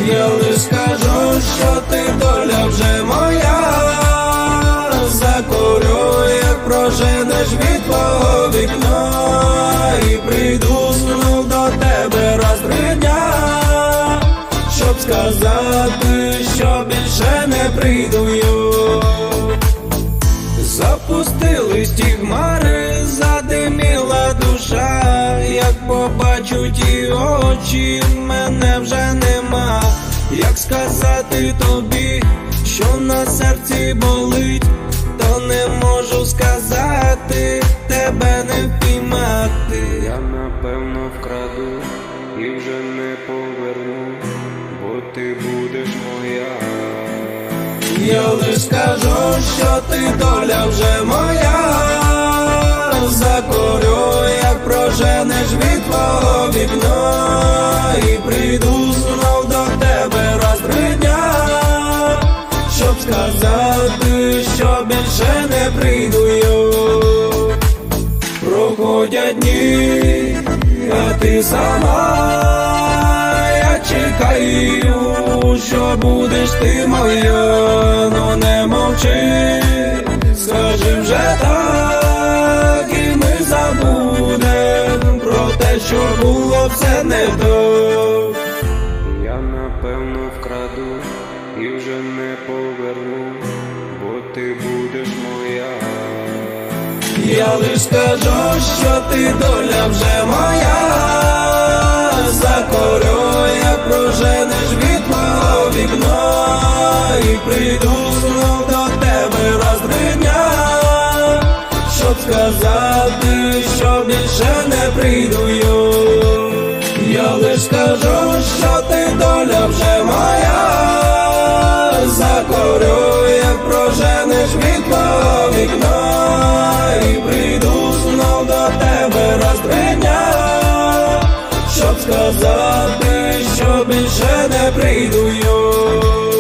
Я лиш скажу, що ти доля вже моя. Закурю, як проженеш від твого вікна, і прийду знов до тебе раз-три дня, щоб сказати, що більше не прийду. Запустились ті хмари, задиміла душа, як побачу ті очі, мене вже нема. Як сказати тобі, що на серці болить, то не можу сказати, тебе не впіймати. Я напевно вкраду і вже не поверну, бо ти будеш моя. Я лиш скажу, що ти доля вже моя. Закурю, як проженеш від твого вікна, і прийду знов до тебе раз-три дня, щоб сказати, що більше не прийду. Проходять дні, а ти сама, я чекаю, що будеш ти моя. Ну не мовчи, скажи вже так, і ми забудем про те, що було все не то. Я напевно вкраду і вже не поверну, бо ти будеш моя. Я лиш скажу, що ти доля вже моя. Закурю, як проженеш від твого вікна, і прийду знов до тебе раз-три дня, щоб сказати, що більше не прийду. Я лиш скажу, що ти доля вже моя. Закурю, як проженеш від твого вікна, і прийду знов до тебе раз-три дня, щоб сказати, що більше не прийду.